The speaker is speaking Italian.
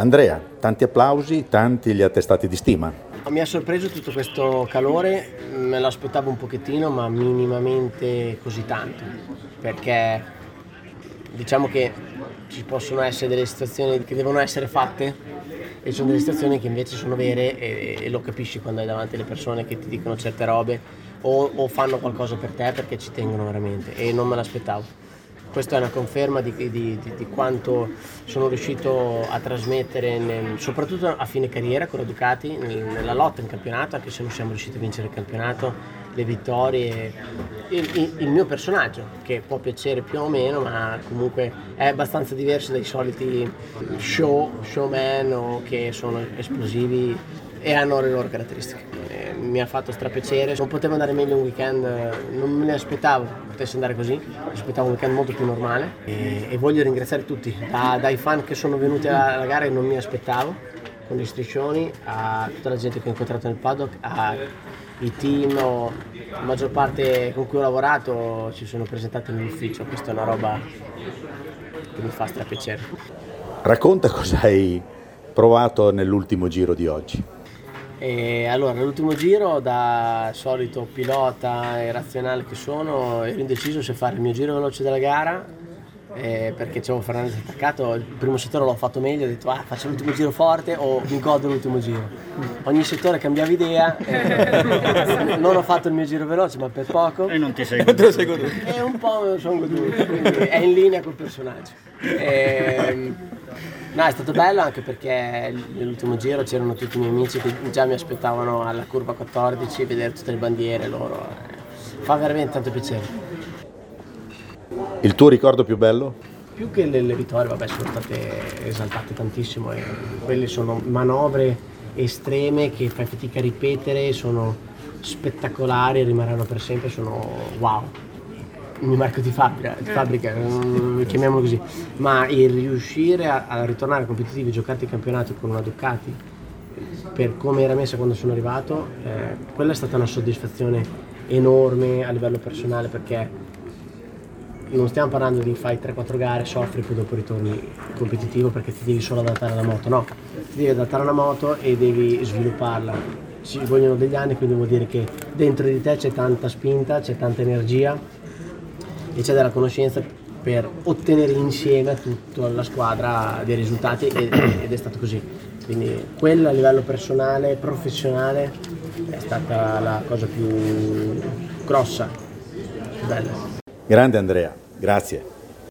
Andrea, tanti applausi, tanti gli attestati di stima. Mi ha sorpreso tutto questo calore, me lo aspettavo un pochettino, ma minimamente così tanto, perché diciamo che ci possono essere delle situazioni che devono essere fatte e ci sono delle situazioni che invece sono vere e lo capisci quando hai davanti le persone che ti dicono certe robe o fanno qualcosa per te perché ci tengono veramente, e non me l'aspettavo. Questa è una conferma di quanto sono riuscito a trasmettere, soprattutto a fine carriera con la Ducati, nella lotta in campionato, anche se non siamo riusciti a vincere il campionato, le vittorie, il mio personaggio, che può piacere più o meno, ma comunque è abbastanza diverso dai soliti showman o che sono esplosivi e hanno le loro caratteristiche. Mi ha fatto strapiacere, non potevo andare meglio un weekend, non me ne aspettavo potesse andare così, mi aspettavo un weekend molto più normale e voglio ringraziare tutti, dai fan che sono venuti alla gara e non mi aspettavo, con gli striscioni, a tutta la gente che ho incontrato nel paddock, ai team, la maggior parte con cui ho lavorato ci sono presentati nell'ufficio, questa è una roba che mi fa strapiacere. Racconta cosa hai provato nell'ultimo giro di oggi. E allora, nell'ultimo giro, da solito pilota e razionale che sono, ero indeciso se fare il mio giro veloce della gara, perché c'avevo Fernandez attaccato. Il primo settore l'ho fatto meglio, ho detto faccio l'ultimo giro forte o mi godo l'ultimo giro. Ogni settore cambiava idea, non ho fatto il mio giro veloce, ma per poco. E non ti sei goduto. E un po' me lo sono goduto, quindi è in linea col personaggio. No, è stato bello anche perché nell'ultimo giro c'erano tutti i miei amici che già mi aspettavano alla curva 14, vedere tutte le bandiere loro. Fa veramente tanto piacere. Il tuo ricordo più bello? Più che le vittorie, vabbè, sono state esaltate tantissimo e quelle sono manovre estreme che fai fatica a ripetere, sono spettacolari, rimarranno per sempre, sono wow. Il mio marchio di fabbrica, chiamiamolo così, ma il riuscire a ritornare competitivi e giocarti il campionato con una Ducati per come era messa quando sono arrivato, quella è stata una soddisfazione enorme a livello personale, perché non stiamo parlando di fai 3-4 gare, soffri, poi dopo ritorni competitivo perché ti devi solo adattare alla moto, no, ti devi adattare alla moto e devi svilupparla. Ci vogliono degli anni, quindi vuol dire che dentro di te c'è tanta spinta, c'è tanta energia e c'è della conoscenza per ottenere insieme a tutta la squadra dei risultati ed è stato così. Quindi quella a livello personale, professionale, è stata la cosa più grossa, più bella. Grande Andrea, grazie.